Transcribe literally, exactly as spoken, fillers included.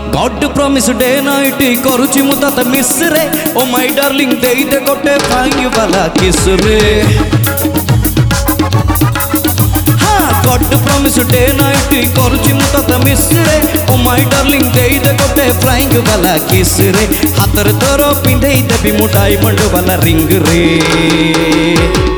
God promise day night करुची मु तते मिस रे ओ माय डार्लिंग देई दे गोटे फाइन वाला किस रे गॉड प्रॉमिस डे नाइट करुची मु तते मिस रे ओ माय डार्लिंग देई दे गोटे फ्लाइंग वाला किस रे हाथ रे तोर पिंधेई देबी मु डायमंड वाला रिंग रे।